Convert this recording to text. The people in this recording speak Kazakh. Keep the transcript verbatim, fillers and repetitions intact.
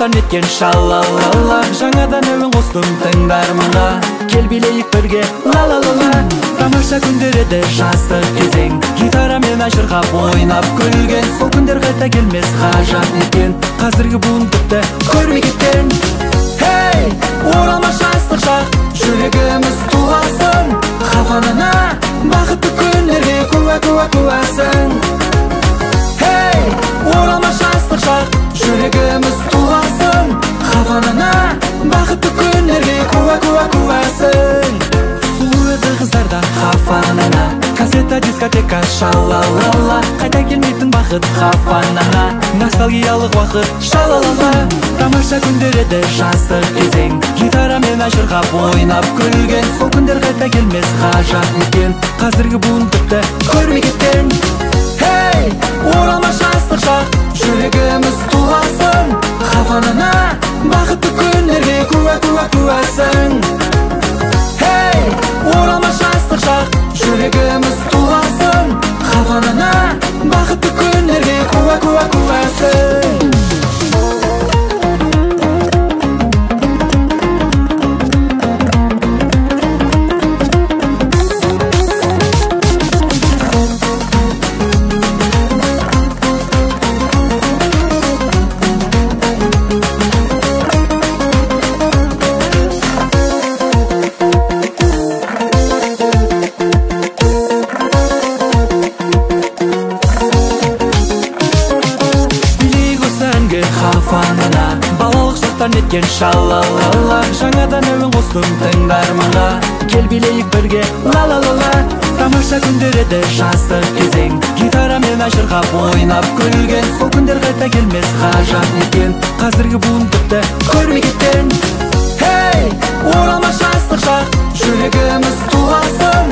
жақтан еткен шалалала, жаңадан әуен қостым тыңдарманға, кел билейік бірге ла-ла-ла-ла. Тамаша күндер еді жастық кезең, гитарамен ажырғап ойнап күлген, сол күндер қайта келмес ғажап екен, қазіргі буын тіпті көрмей кеткен. Хей, оралмас жастық шақ, жүрегіміз туласын, хафанына бақытты күндерге куә-куә куәсің. Хей, оралмас жастық шақ, жүрегіміз туласын, хафанына бақытты күндерге куә-куә куәсің. Сұлу еді қыздарда хафанына, кассета дискотека шалалала, қайта келмейтін бақыт хафанына, ностальгиялық уақыт шалалала. Тамаша күндер еді жастық кезең, гитарамен ажырғап ойнап күлген, сол күндер қайта келмес ғажап екен, қазіргі буын тіпті көрмей кеткен. Хей, оралмас жастық шақ, жүрегіміз туласын, хафанына бақытты күндерге куә-куә куәсің. Хей, оралмас жастық шақ, жүрегіміз туласын, хафанына бақытты күндерге куә-куә куәсің. Хафанына балалық шақтан еткен шалалала, жаңадан әуен қостым тыңдарманға, кел билейік бірге ла-ла-ла-ла. Тамаша күндер еді жастық кезең, гитарамен ажырғап ойнап күлген, сол күндер қайта келмес ғажап екен, қазіргі буын тіпті көрмей кеткен. Хей, оралмас жастық шақ, жүрегіміз туласын,